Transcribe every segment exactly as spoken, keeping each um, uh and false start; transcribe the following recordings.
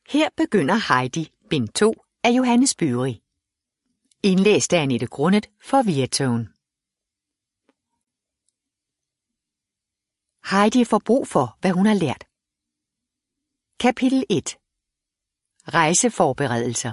Her begynder Heidi, bind to af Johannes Bøgeri. Indlæst af Annette Grunnet for Viatone. Heidi får brug for, hvad hun har lært. Kapitel et. Rejseforberedelser.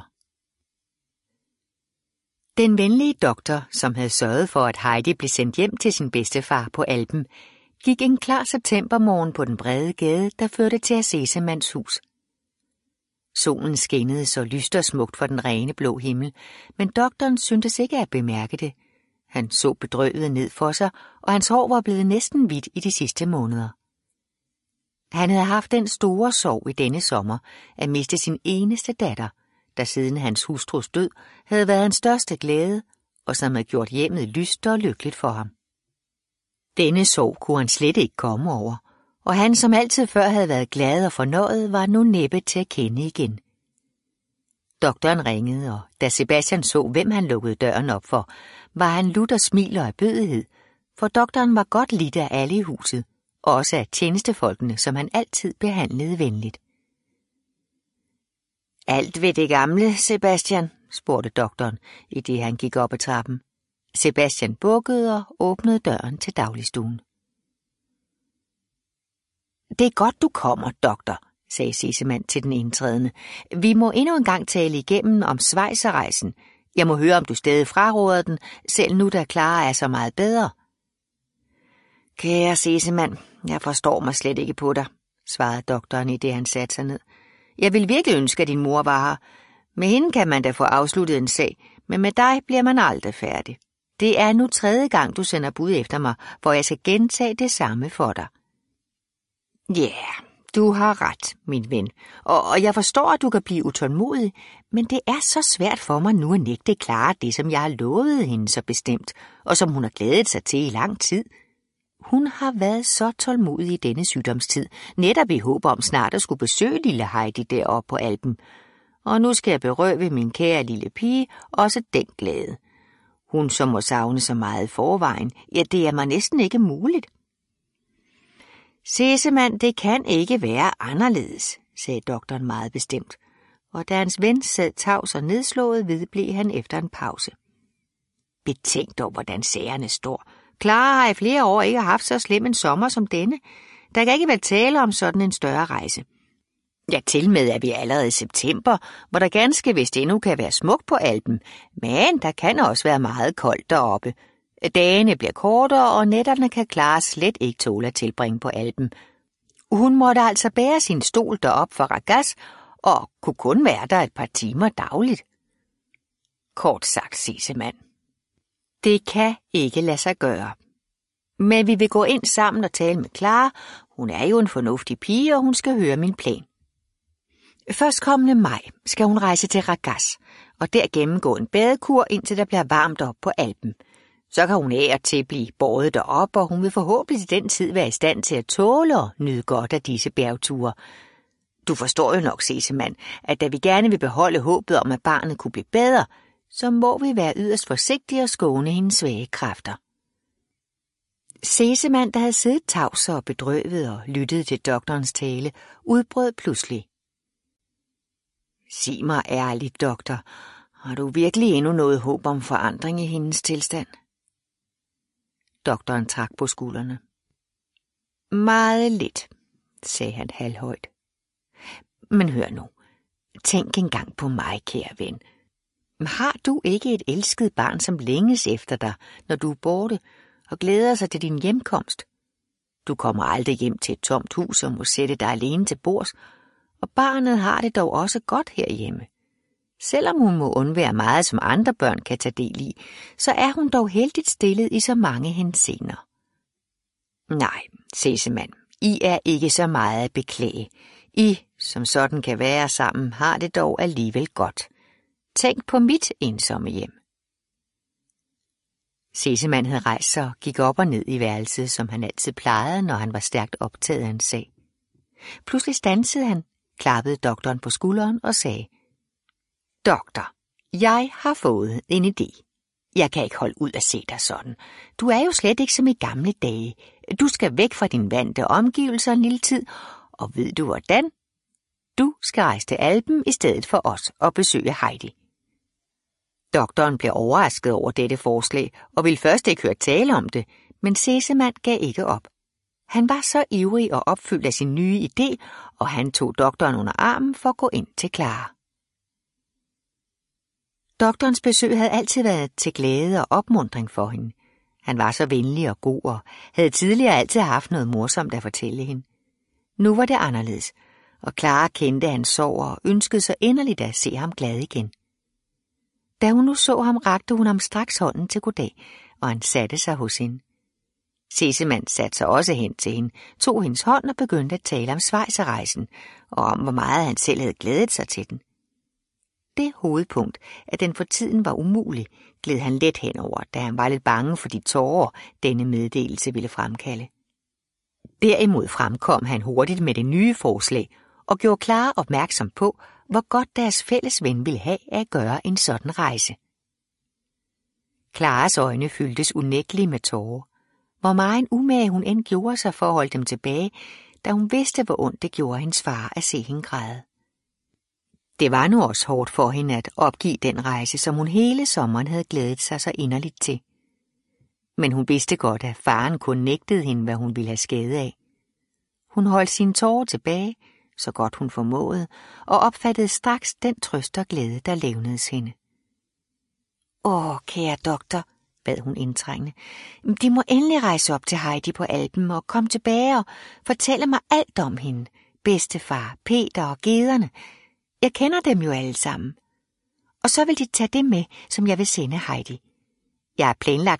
Den venlige doktor, som havde sørget for, at Heidi blev sendt hjem til sin bedstefar på Alpen, gik en klar septembermorgen på den brede gade, der førte til Sesemanns hus. Solen skinnede så lyst og smukt for den rene blå himmel, men doktoren syntes ikke at bemærke det. Han så bedrøvet ned for sig, og hans hår var blevet næsten hvidt i de sidste måneder. Han havde haft den store sorg i denne sommer at miste sin eneste datter, der siden hans hustrus død havde været hans største glæde, og som havde gjort hjemmet lyst og lykkeligt for ham. Denne sorg kunne han slet ikke komme over, og han, som altid før havde været glad og fornøjet, var nu næppe til at kende igen. Doktoren ringede, og da Sebastian så, hvem han lukkede døren op for, var han lutter smil og erbødighed, for doktoren var godt lidt af alle i huset, også af tjenestefolkene, som han altid behandlede venligt. Alt ved det gamle, Sebastian, spurgte doktoren, i det han gik op ad trappen. Sebastian bukkede og åbnede døren til dagligstuen. Det er godt, du kommer, doktor, sagde Sesemand til den indtrædende. Vi må endnu en gang tale igennem om svejserejsen. Jeg må høre, om du stadig fraråder den, selv nu der Clara er så meget bedre. Kære Sesemand, jeg forstår mig slet ikke på dig, svarede doktoren, i det han satte sig ned. Jeg vil virkelig ønske, at din mor var her. Med hende kan man da få afsluttet en sag, men med dig bliver man aldrig færdig. Det er nu tredje gang, du sender bud efter mig, hvor jeg skal gentage det samme for dig. Ja, yeah, du har ret, min ven, og, og jeg forstår, at du kan blive utålmodig, men det er så svært for mig nu at nægte Clara det, som jeg har lovet hende så bestemt, og som hun har glædet sig til i lang tid. Hun har været så tålmodig i denne sygdomstid, netop i håb om snart at skulle besøge lille Heidi deroppe på Alpen. Og nu skal jeg berøve min kære lille pige også den glæde. Hun, som må savne så meget i forvejen, ja, det er mig næsten ikke muligt. Sesemand, det kan ikke være anderledes, sagde doktoren meget bestemt, og da hans ven sad tavs og nedslået, vedblev han efter en pause. Betænk dog, hvordan sagerne står. Clara har i flere år ikke haft så slem en sommer som denne. Der kan ikke være tale om sådan en større rejse. Ja, til med er vi allerede i september, hvor der ganske vist endnu kan være smukt på Alpen, men der kan også være meget koldt deroppe. Dagene bliver kortere, og nætterne kan Clara slet ikke tåle at tilbringe på Alpen. Hun måtte altså bære sin stol derop for Ragas, og kunne kun være der et par timer dagligt. Kort sagt, Sesemand. Det kan ikke lade sig gøre. Men vi vil gå ind sammen og tale med Clara. Hun er jo en fornuftig pige, og hun skal høre min plan. Førstkommende maj skal hun rejse til Ragas, og der gennemgå en badekur, indtil der bliver varmt op på Alpen. Så kan hun af og til blive båret derop, og hun vil forhåbentlig til den tid være i stand til at tåle og nyde godt af disse bjergture. Du forstår jo nok, Sesemand, at da vi gerne vil beholde håbet om, at barnet kunne blive bedre, så må vi være yderst forsigtige og skåne hendes svage kræfter. Sesemand, der havde siddet tavs og bedrøvet og lyttet til doktorens tale, udbrød pludselig. Sig mig ærligt, doktor, har du virkelig endnu noget håb om forandring i hendes tilstand? Doktoren trak på skuldrene. Meget lidt, sagde han halvhøjt. Men hør nu, tænk engang på mig, kære ven. Har du ikke et elsket barn, som længes efter dig, når du er borte, og glæder sig til din hjemkomst? Du kommer aldrig hjem til et tomt hus og må sætte dig alene til bords, og barnet har det dog også godt herhjemme. Selvom hun må undvære meget, som andre børn kan tage del i, så er hun dog heldigt stillet i så mange henseender. Nej, Sesemand, I er ikke så meget at beklage. I, som sådan kan være sammen, har det dog alligevel godt. Tænk på mit ensomme hjem. Sesemand havde rejst sig og gik op og ned i værelset, som han altid plejede, når han var stærkt optaget af en sag. Pludselig standsede han, klappede doktoren på skulderen og sagde, Doktor, jeg har fået en idé. Jeg kan ikke holde ud at se dig sådan. Du er jo slet ikke som i gamle dage. Du skal væk fra din vante omgivelser en lille tid, og ved du hvordan? Du skal skal rejse til Alpen i stedet for os og besøge Heidi. Doktoren blev overrasket over dette forslag og ville først ikke høre tale om det, men Sesemand gav ikke op. Han var så ivrig og opfyldt af sin nye idé, og han tog doktoren under armen for at gå ind til Clara. Doktorens besøg havde altid været til glæde og opmuntring for hende. Han var så venlig og god og havde tidligere altid haft noget morsomt at fortælle hende. Nu var det anderledes, og Clara kendte hans sorg og ønskede så inderligt at se ham glad igen. Da hun nu så ham, rakte hun ham straks hånden til goddag, og han satte sig hos hende. Sesemand satte sig også hen til hende, tog hendes hånd og begyndte at tale om Schweizerrejsen, og om hvor meget han selv havde glædet sig til den. Det hovedpunkt, at den for tiden var umulig, gled han let henover, da han var lidt bange for de tårer, denne meddelelse ville fremkalde. Derimod fremkom han hurtigt med det nye forslag og gjorde Clara opmærksom på, hvor godt deres fælles ven ville have at gøre en sådan rejse. Claras øjne fyldtes unægteligt med tårer. Hvor meget umage hun end gjorde sig for at holde dem tilbage, da hun vidste, hvor ondt det gjorde hendes far at se hende græde. Det var nu også hårdt for hende at opgive den rejse, som hun hele sommeren havde glædet sig så inderligt til. Men hun vidste godt, at faren kun nægtede hende, hvad hun ville have skade af. Hun holdt sine tårer tilbage, så godt hun formåede, og opfattede straks den trøst og glæde, der levnedes hende. Åh, kære doktor, bad hun indtrængende, de må endelig rejse op til Heidi på Alpen og komme tilbage og fortælle mig alt om hende, bedstefar, Peter og gederne. Jeg kender dem jo alle sammen. Og så vil de tage det med, som jeg vil sende Heidi. Jeg har planlagt